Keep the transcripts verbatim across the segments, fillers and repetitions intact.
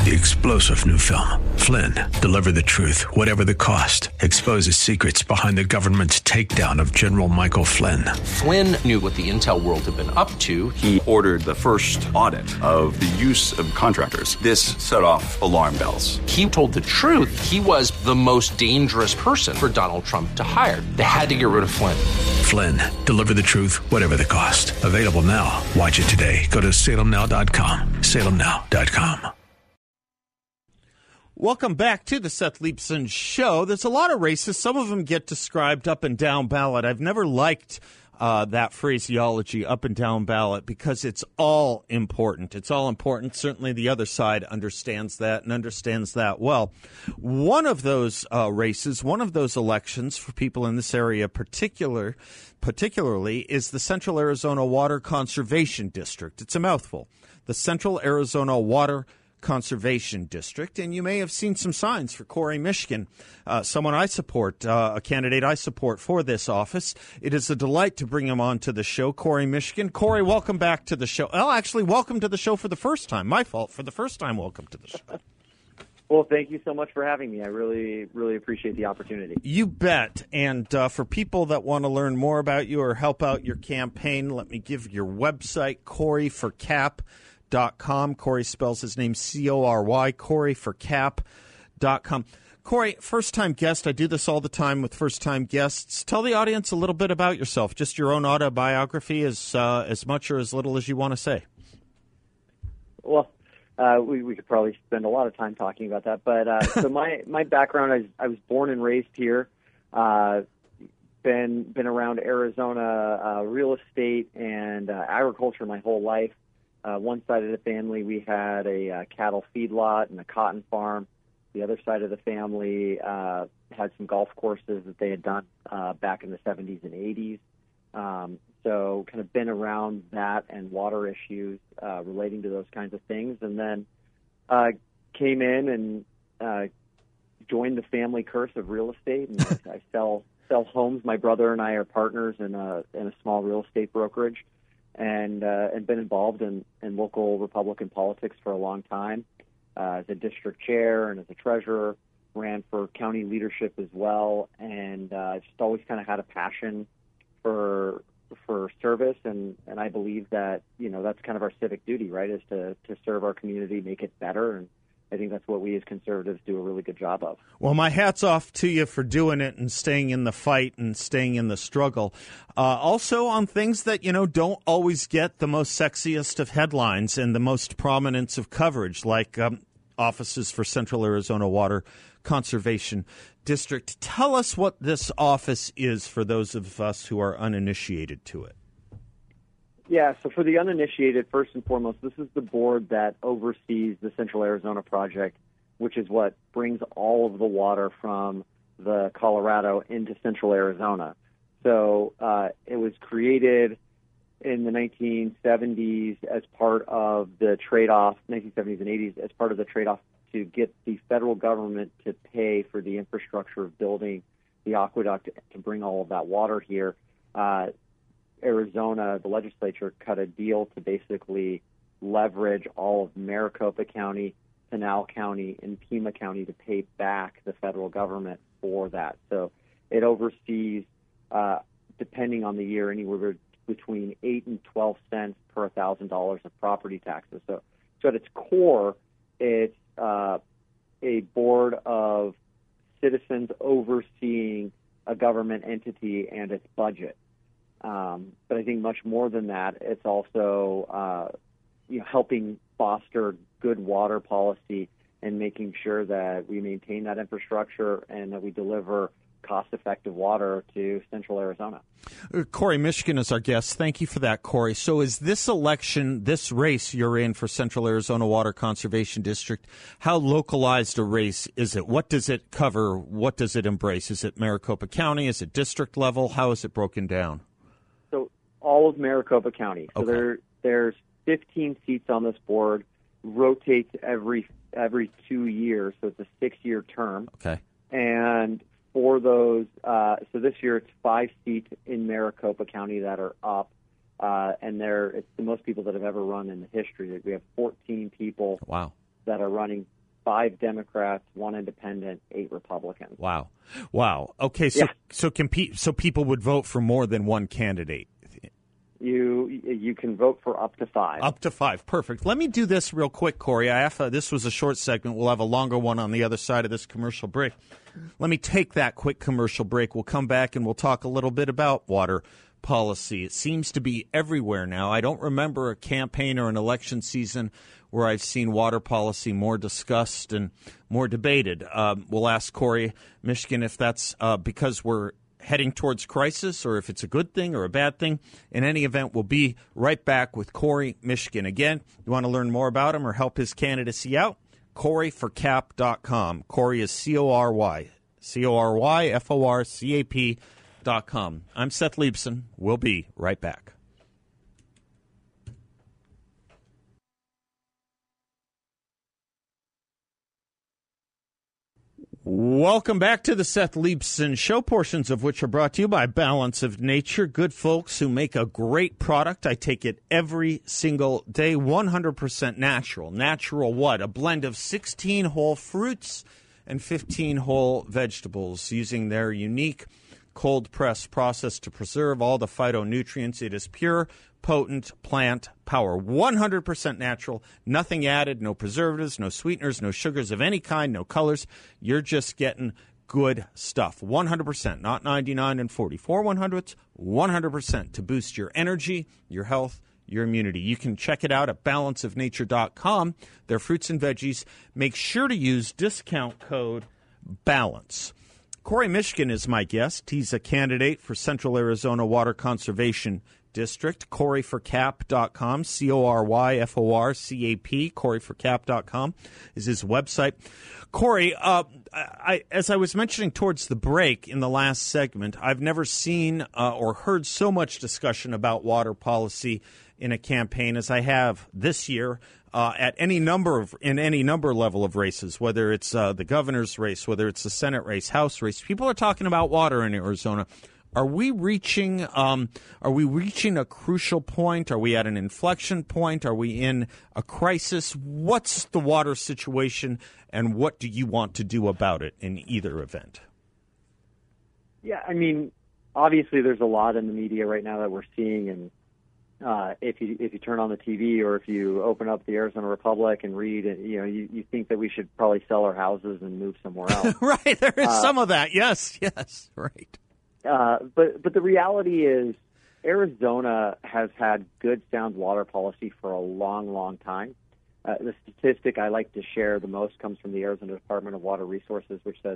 The explosive new film, Flynn, deliver the truth, whatever the cost, exposes secrets behind the government's takedown of General Michael Flynn. Flynn knew what the intel world had been up to. He ordered the first audit of the use of contractors. This set off alarm bells. He told the truth. He was the most dangerous person for Donald Trump to hire. They had to get rid of Flynn. Flynn, deliver the truth, whatever the cost. Available now. Watch it today. Go to salem now dot com. salem now dot com. Welcome back to the Seth Leibsohn Show. There's a lot of races. Some of them get described up and down ballot. I've never liked uh, that phraseology, up and down ballot, because it's all important. It's all important. Certainly the other side understands that and understands that well. One of those uh, races, one of those elections for people in this area particular, particularly is the Central Arizona Water Conservation District. It's a mouthful. The Central Arizona Water Conservation District, and you may have seen some signs for Corey Mishkin, uh, someone I support, uh, a candidate I support for this office. It is a delight to bring him on to the show, Corey Mishkin. Corey, welcome back to the show. Well, actually, welcome to the show for the first time. My fault. For the first time, welcome to the show. Well, thank you so much for having me. I really, really appreciate the opportunity. You bet. And uh, for people that want to learn more about you or help out your campaign, let me give your website, Corey for Cap. Dot com. Corey spells his name C O R Y, Corey for Cap dot com. Corey, first-time guest. I do this all the time with first-time guests. Tell the audience a little bit about yourself, just your own autobiography, as uh, as much or as little as you want to say. Well, uh, we, we could probably spend a lot of time talking about that. But uh, so my, my background, I was, I was born and raised here, uh, been, been around Arizona uh, real estate and uh, agriculture my whole life. Uh, one side of the family, we had a uh, cattle feedlot and a cotton farm. The other side of the family uh, had some golf courses that they had done uh, back in the seventies and eighties. Um, so kind of been around that and water issues uh, relating to those kinds of things. And then uh, came in and uh, joined the family curse of real estate. And I sell sell homes. My brother and I are partners in a, in a small real estate brokerage. And uh, and been involved in, in local Republican politics for a long time, uh, as a district chair and as a treasurer, ran for county leadership as well, and uh, just always kind of had a passion for for service, and, and I believe that, you know, that's kind of our civic duty, right, is to, to serve our community, make it better, and I think that's what we as conservatives do a really good job of. Well, my hat's off to you for doing it and staying in the fight and staying in the struggle. Uh, also on things that, you know, don't always get the most sexiest of headlines and the most prominence of coverage, like um, offices for Central Arizona Water Conservation District. Tell us what this office is for those of us who are uninitiated to it. Yeah, so for the uninitiated, first and foremost, this is the board that oversees the Central Arizona Project, which is what brings all of the water from the Colorado into Central Arizona. So uh, it was created in the nineteen seventies as part of the trade-off, nineteen seventies and eighties, as part of the trade-off to get the federal government to pay for the infrastructure of building the aqueduct to bring all of that water here. Uh, Arizona, the legislature cut a deal to basically leverage all of Maricopa County, Pinal County, and Pima County to pay back the federal government for that. So it oversees, uh, depending on the year, anywhere between eight and twelve cents per thousand dollars of property taxes. So, so at its core, it's uh, a board of citizens overseeing a government entity and its budget. Um, but I think much more than that, it's also uh, you know, helping foster good water policy and making sure that we maintain that infrastructure and that we deliver cost-effective water to Central Arizona. Uh, Corey Mishkin is our guest. Thank you for that, Corey. So is this election, this race you're in for Central Arizona Water Conservation District, how localized a race is it? What does it cover? What does it embrace? Is it Maricopa County? Is it district level? How is it broken down? All of Maricopa County. So okay. there, there's fifteen seats on this board, rotates every every two years, so it's a six-year term. Okay. And for those, uh, so this year it's five seats in Maricopa County that are up, uh, and there it's the most people that have ever run in the history. We have fourteen people wow. that are running five Democrats, one independent, eight Republicans. Wow. Wow. Okay, so Yeah. so can pe- so people would vote for more than one candidate. You you can vote for up to five. Up to five. Perfect. Let me do this real quick, Corey. I have, uh, this was a short segment. We'll have a longer one on the other side of this commercial break. Let me take that quick commercial break. We'll come back and we'll talk a little bit about water policy. It seems to be everywhere now. I don't remember a campaign or an election season where I've seen water policy more discussed and more debated. Um, we'll ask Corey Mishkin if that's uh, because we're heading towards crisis or if it's a good thing or a bad thing. In any event, we'll be right back with Corey Mishkin. Again, you want to learn more about him or help his candidacy out? Corey for cap dot com. Corey is C O R Y. C O R Y F O R C A P dot com. I'm Seth Leibson. We'll be right back. Welcome back to the Seth Leibson Show, portions of which are brought to you by Balance of Nature. Good folks who make a great product. I take it every single day, one hundred percent natural. Natural what? A blend of sixteen whole fruits and fifteen whole vegetables using their unique cold press process to preserve all the phytonutrients. It is pure, potent plant power. one hundred percent natural, nothing added, no preservatives, no sweeteners, no sugars of any kind, no colors. You're just getting good stuff. one hundred percent, not ninety-nine and forty-four one hundredths, one hundred percent to boost your energy, your health, your immunity. You can check it out at balance of nature dot com. Their fruits and veggies. Make sure to use discount code BALANCE. Corey Mishkin is my guest. He's a candidate for Central Arizona Water Conservation District. Corey for cap dot com, C O R Y F O R C A P, Corey for cap dot com is his website. Corey, uh, I, as I was mentioning towards the break in the last segment, I've never seen uh, or heard so much discussion about water policy in a campaign as I have this year. Uh, at any number of in any number level of races, whether it's uh, the governor's race, whether it's the Senate race, House race, people are talking about water in Arizona. Are we reaching? Um, are we reaching a crucial point? Are we at an inflection point? Are we in a crisis? What's the water situation, and what do you want to do about it in either event? Yeah, I mean, obviously, there's a lot in the media right now that we're seeing, and Uh, if you if you turn on the T V or if you open up the Arizona Republic and read, you know, you, you think that we should probably sell our houses and move somewhere else. Right, there is uh, some of that. Yes, yes, right. Uh, but but the reality is, Arizona has had good, sound water policy for a long, long time. Uh, the statistic I like to share the most comes from the Arizona Department of Water Resources, which says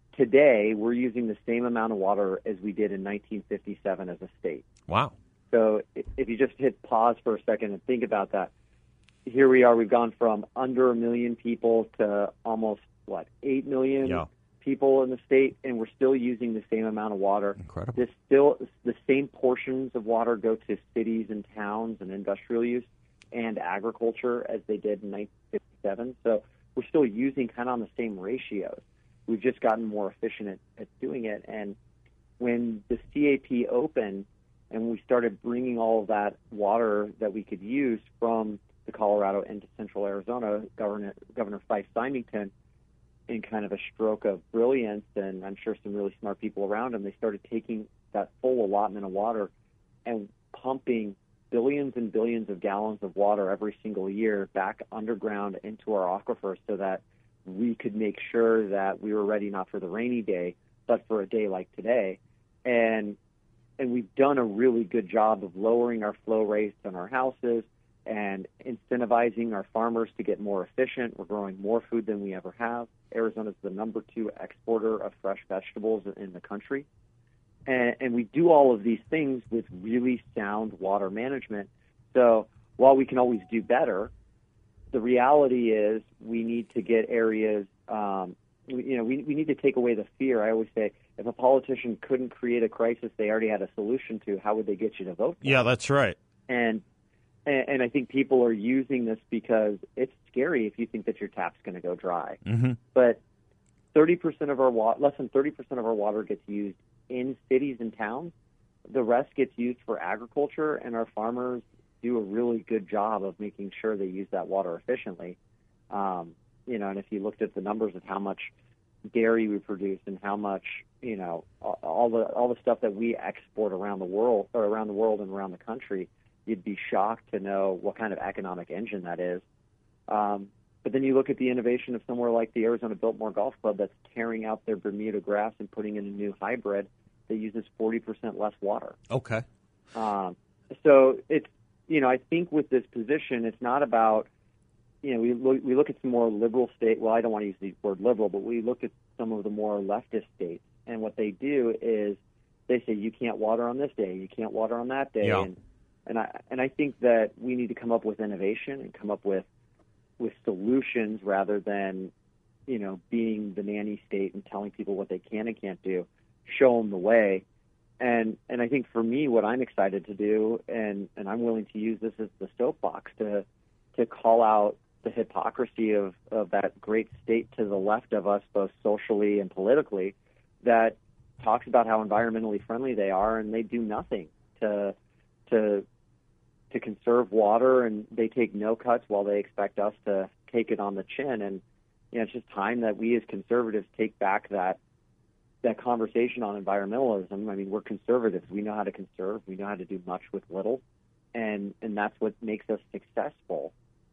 today we're using the same amount of water as we did in nineteen fifty-seven as a state. Wow. So if you just hit pause for a second and think about that, here we are. We've gone from under a million people to almost, what, eight million yeah. people in the state, and we're still using the same amount of water. Incredible. This still, the same portions of water go to cities and towns and industrial use and agriculture as they did in nineteen fifty-seven. So we're still using kind of on the same ratios. We've just gotten more efficient at, at doing it. And when the C A P opened, and we started bringing all of that water that we could use from the Colorado into Central Arizona, Governor, Governor Fife Symington, in kind of a stroke of brilliance, and I'm sure some really smart people around him, they started taking that full allotment of water and pumping billions and billions of gallons of water every single year back underground into our aquifers so that we could make sure that we were ready not for the rainy day, but for a day like today. And And we've done a really good job of lowering our flow rates on our houses and incentivizing our farmers to get more efficient. We're growing more food than we ever have. Arizona is the number two exporter of fresh vegetables in the country. And, and we do all of these things with really sound water management. So while we can always do better, the reality is we need to get areas, um, you know, we, we need to take away the fear. I always say, if a politician couldn't create a crisis they already had a solution to, how would they get you to vote for Yeah, it? that's right. And, and and I think people are using this because it's scary if you think that your tap's going to go dry. Mm-hmm. But thirty percent of our water, less than thirty percent of our water gets used in cities and towns. The rest gets used for agriculture, and our farmers do a really good job of making sure they use that water efficiently. Um, you know, and if you looked at the numbers of how much dairy we produce and how much, you know, all the all the stuff that we export around the world or around the world and around the country, you'd be shocked to know what kind of economic engine that is. Um, but then you look at the innovation of somewhere like the Arizona Biltmore Golf Club that's tearing out their Bermuda grass and putting in a new hybrid that uses forty percent less water. Okay. Um, so it's, you know, I think with this position, it's not about, you know, we look, we look at some more liberal state. Well, I don't want to use the word liberal, but we look at some of the more leftist states, and what they do is they say you can't water on this day, you can't water on that day, Yeah. and and I and I think that we need to come up with innovation and come up with with solutions rather than, you know, being the nanny state and telling people what they can and can't do. Show them the way. And and I think for me, what I'm excited to do, and, and I'm willing to use this as the soapbox to to call out the hypocrisy of, of that great state to the left of us, both socially and politically, that talks about how environmentally friendly they are, and they do nothing to to to conserve water, and they take no cuts while they expect us to take it on the chin. And you know, it's just time that we as conservatives take back that that conversation on environmentalism. I mean, we're conservatives. We know how to conserve. We know how to do much with little, and and that's what makes us successful.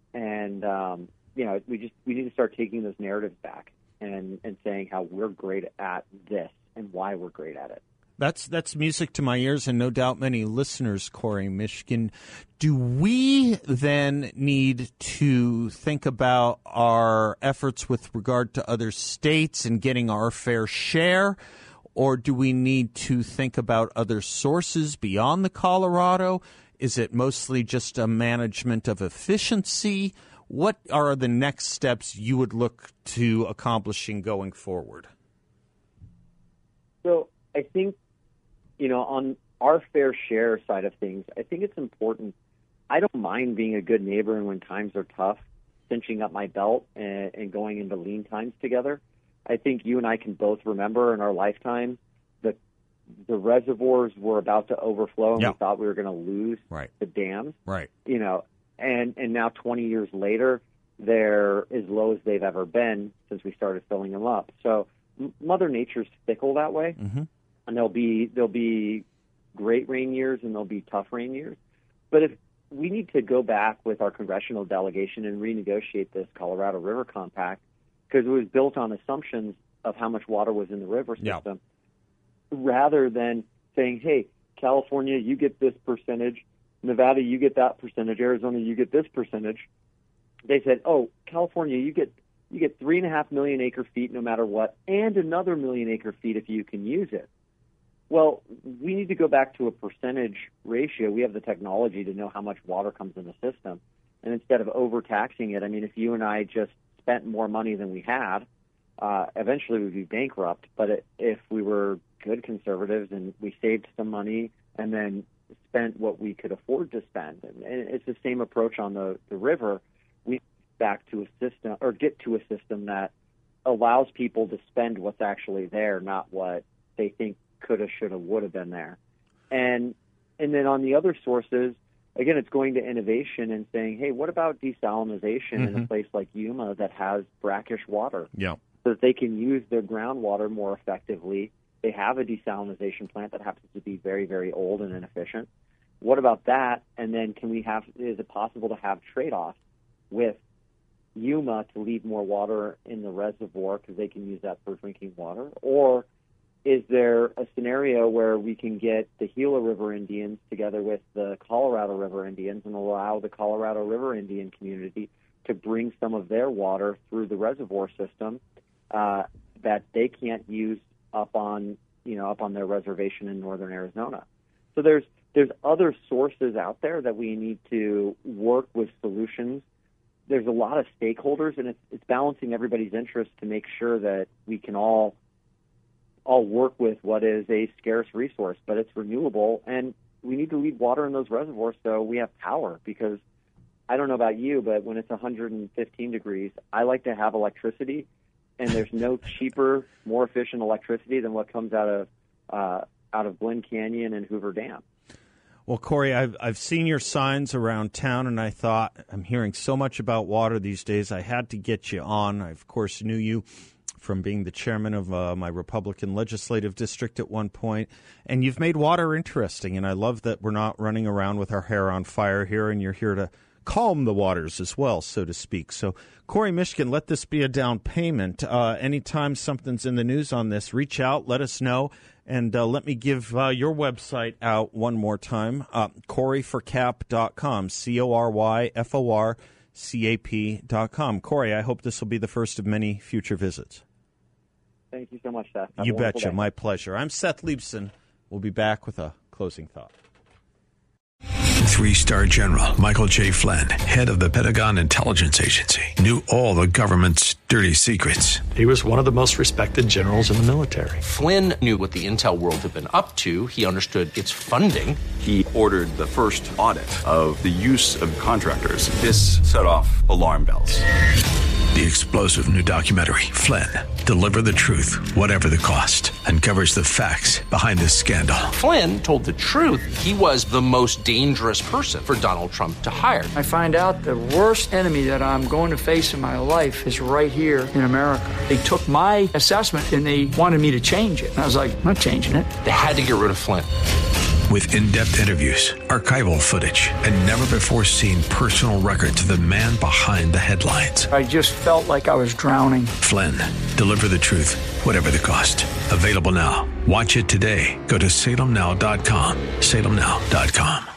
And um, you know, we just we need to start taking those narratives back and and saying how we're great at this and why we're great at it. That's that's music to my ears, and no doubt many listeners, Corey Mishkin. Do we then need to think about our efforts with regard to other states and getting our fair share, or do we need to think about other sources beyond the Colorado? Is it mostly just a management of efficiency? What are the next steps you would look to accomplishing going forward? So I think, you know, on our fair share side of things, I think it's important. I don't mind being a good neighbor, and when times are tough, cinching up my belt and, and going into lean times together. I think you and I can both remember in our lifetime that the reservoirs were about to overflow, and yeah. we thought we were going to lose right. the dams. Right. You know, and and now twenty years later, they're as low as they've ever been since we started filling them up. So m- Mother Nature's fickle that way. Mm-hmm. And there'll be there'll be great rain years and there'll be tough rain years. But if we need to go back with our congressional delegation and renegotiate this Colorado River Compact, because it was built on assumptions of how much water was in the river system, yeah. rather than saying, hey, California, you get this percentage, Nevada, you get that percentage, Arizona, you get this percentage. They said, oh, California, you get you get three and a half million acre feet no matter what, and another million acre feet if you can use it. Well, we need to go back to a percentage ratio. We have the technology to know how much water comes in the system. And instead of overtaxing it, I mean, if you and I just spent more money than we had, uh, eventually we'd be bankrupt. But it, if we were good conservatives and we saved some money and then spent what we could afford to spend, and, and it's the same approach on the, the river, we back to a system or get to a system that allows people to spend what's actually there, not what they think coulda, shoulda, woulda been there. And and then on the other sources, again, it's going to innovation and saying, hey, what about desalinization mm-hmm. in a place like Yuma that has brackish water? Yeah. So that they can use their groundwater more effectively. They have a desalinization plant that happens to be very, very old and inefficient. What about that? And then can we have, is it possible to have trade-offs with Yuma to leave more water in the reservoir because they can use that for drinking water? Or is there a scenario where we can get the Gila River Indians together with the Colorado River Indians and allow the Colorado River Indian community to bring some of their water through the reservoir system uh, that they can't use up on, you know, up on their reservation in northern Arizona? So there's there's other sources out there that we need to work with solutions. There's a lot of stakeholders, and it's, it's balancing everybody's interests to make sure that we can all all work with what is a scarce resource, but it's renewable, and we need to leave water in those reservoirs so we have power, because I don't know about you, but when it's one hundred fifteen degrees, I like to have electricity, and there's no cheaper, more efficient electricity than what comes out of uh, out of Glen Canyon and Hoover Dam. Well, Corey, I've, I've seen your signs around town, and I thought, I'm hearing so much about water these days, I had to get you on. I, of course, knew you from being the chairman of uh, my Republican legislative district at one point, and you've made water interesting, and I love that we're not running around with our hair on fire here, and you're here to calm the waters as well, so to speak. So, Corey Mishkin, let this be a down payment. Uh, anytime something's in the news on this, reach out, let us know. And uh, let me give uh, your website out one more time, uh, Corey for Cap dot com, C O R Y F O R C A P dot com. Corey, I hope this will be the first of many future visits. Thank you so much, Seth. Have You a wonderful betcha. day. My pleasure. I'm Seth Leibson. We'll be back with a closing thought. Three-star General Michael J. Flynn, head of the Pentagon Intelligence Agency, knew all the government's dirty secrets. He was one of the most respected generals in the military. Flynn knew what the intel world had been up to. He understood its funding. He ordered the first audit of the use of contractors. This set off alarm bells. The explosive new documentary, Flynn, Deliver the Truth, Whatever the Cost, uncovers the facts behind this scandal. Flynn told the truth. He was the most dangerous person for Donald Trump to hire. I find out the worst enemy that I'm going to face in my life is right here in America. They took my assessment and they wanted me to change it. And I was like, I'm not changing it. They had to get rid of Flynn. With in-depth interviews, archival footage, and never-before-seen personal records of the man behind the headlines. I just felt like I was drowning. Flynn, Deliver the Truth, Whatever the Cost. Available now. Watch it today. Go to Salem Now dot com. Salem Now dot com.